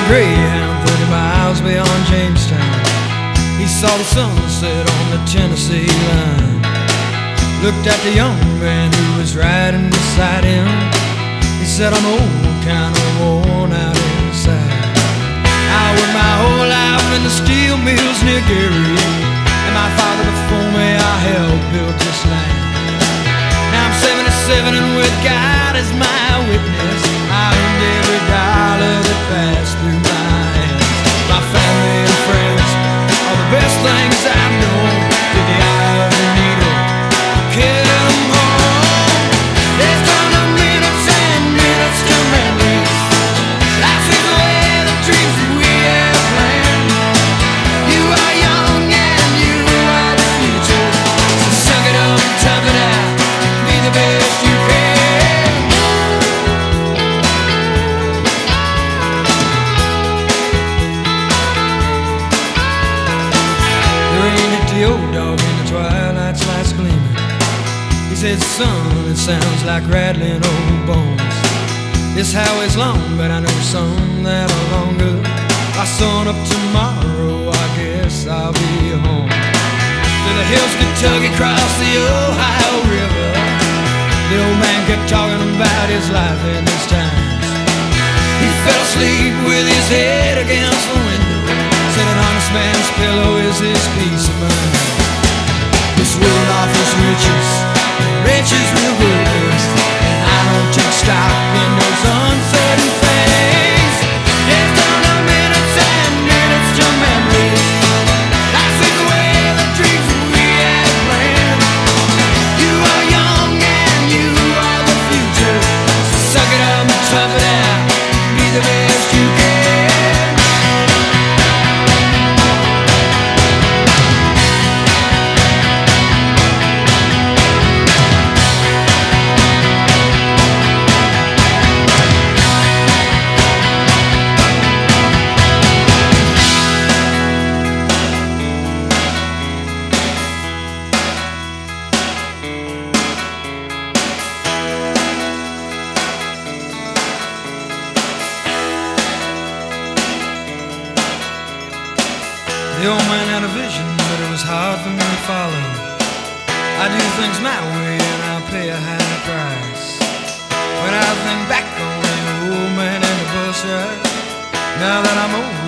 Greyhound 30 miles beyond Jamestown. He saw the sunset on the Tennessee line. Looked at the young man who was riding beside him. He said, I'm old, kind of worn out inside. I worked my whole life in the steel mills near Gary, and my father before me, I helped build this land. Now I'm 77 and with God as my witness, I earned every dollar that passed through my hands. My family and friends are the best things I've known. To the eye of the needle, carry them home. There's tons of minutes and minutes to memories. Life sweeps away the dreams that we have planned. You are young and you are the future, so suck it up, tough it out, be the best you can. The old dog in the twilight's lights gleaming. He said, son, it sounds like rattling old bones. This highway's long, but I know some that are longer. By sun up tomorrow, I guess I'll be home. Through the hills, Kentucky, across the Ohio River, the old man kept talking about his life in his times. He fell asleep with his head against the window. Said an honest man's pillow is his peace of mind. This world offers riches, riches will workers, and I don't take stock in those uncertain things. There's tons of minutes and minutes to memories. Life sweeps away the dreams that we had planned. You are young and you are the future, so suck it up and tough it out, be the best you can. The old man had a vision, but it was hard for me to follow. I do things my way and I'll pay a high price. When I think back on the old man and the bus ride, now that I'm old,